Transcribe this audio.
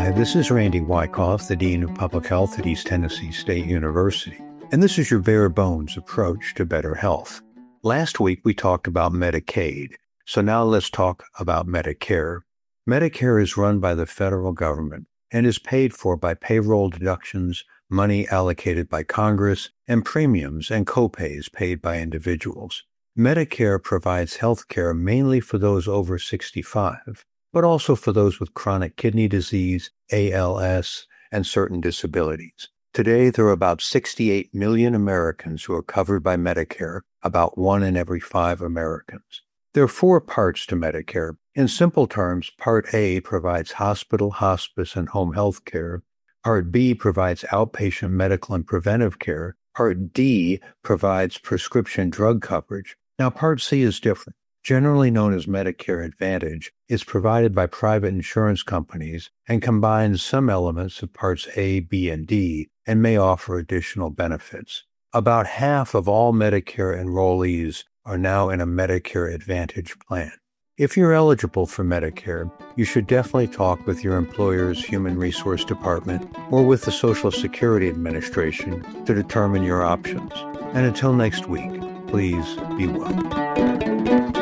Hi, this is Randy Wyckoff, the Dean of Public Health at East Tennessee State University, and this is your bare bones approach to better health. Last week we talked about Medicaid, so now let's talk about Medicare. Medicare is run by the federal government and is paid for by payroll deductions, money allocated by Congress, and premiums and copays paid by individuals. Medicare provides health care mainly for those over 65. But also for those with chronic kidney disease, ALS, and certain disabilities. Today, there are about 68 million Americans who are covered by Medicare, about 1 in every 5 Americans. There are 4 parts to Medicare. In simple terms, Part A provides hospital, hospice, and home health care. Part B provides outpatient medical and preventive care. Part D provides prescription drug coverage. Now, Part C is different. Generally known as Medicare Advantage, is provided by private insurance companies and combines some elements of Parts A, B, and D, and may offer additional benefits. About half of all Medicare enrollees are now in a Medicare Advantage plan. If you're eligible for Medicare, you should definitely talk with your employer's Human Resource Department or with the Social Security Administration to determine your options. And until next week, please be well.